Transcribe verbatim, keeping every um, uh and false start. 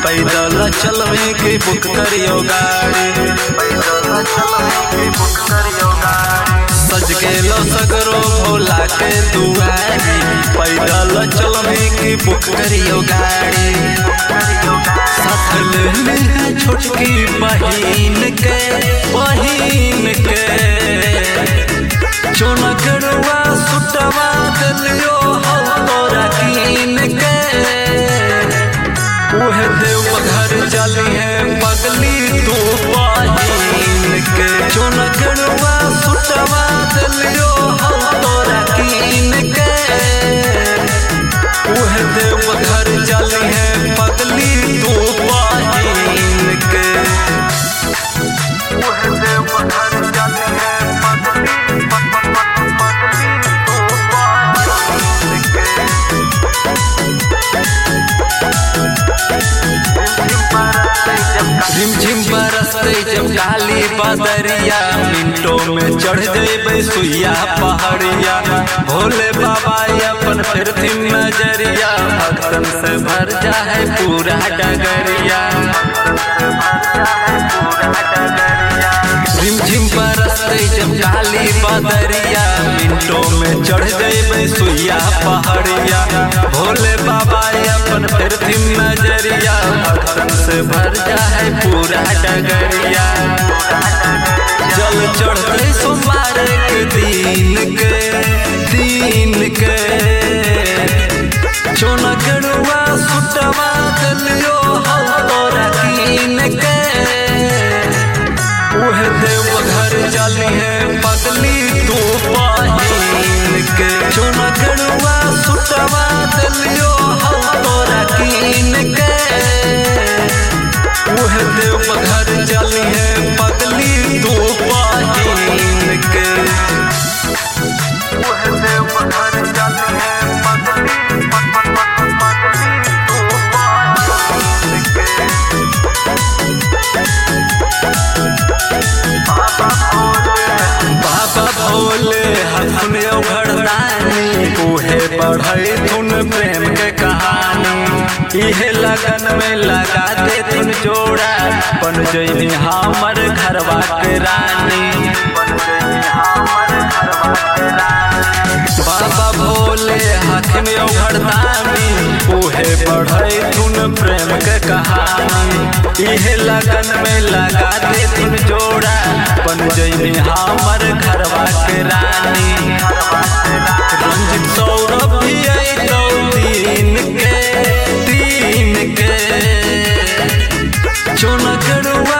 पैदल चलवे के बुक करियो गाड़ी, पैदल चलवे के बुक करियो गाड़ी। सज गेलो सगरो भोला के दुआरी, पैदल चलवे के बुक करियो गाड़ी। साथ ले है छोटकी बहिन के, बहिन के चोनकड़वा सुटवा दिलियो हम तोरा कीन के। उहे देवघर चली है पगली तू बहिन के, चोनकड़वा सुटवा दिलियो हम तोरा कीन के। उहे देवघर चली है पगली तू बहिन के, उहे देवघर चली है पगली पगली तू बहिन के। झिमझिम बरसते जब काली बदरिया, मिनटों में चढ़ जेबे सुइया पहाड़िया। भोले बाबा अपन फिर नजरिया, भक्तन से भर जाए पूरा डगरिया। झिमझिम बरसते जब काली बदरिया, मिनटों में चढ़ जेबे सुइया पहाड़िया। भोले बाबा अपन फिर नजरिया, भक्तन से भर जाए पूरा डगरिया। जल चढ़ते सोमवार के दिन के, दिन के चोनकड़वा सुटवा दिलियो हम तोरा कीन के। उहे देवघर चली है पगली तू बहिन के, चोनकड़वा सुटवा दिलियो हम तोरा कीन के। उहे देवघर चली है पगली तू बहिन के, उहे देवघर चली है पगली पगली तू बहिन के। बाबा भोले हथुन उघड़दानी, उहे बढ़ई धुन प्रेम के कहानी। इहे लगन में लगा दे तुन जोड़ा, बन जइनी हमर घरवा के रानी, बन जइनी हमर घरवा के रानी। बाबा भोले हथुन उघड़दानी, उहे बढ़ई धुन प्रेम के कहानी। इहे लगन में लगा दे तुन जोड़ा, बन जइनी हमर घरवा के रानी। रंजित सौरभ भी अइतौ दिन के, दिन के चोनकड़वा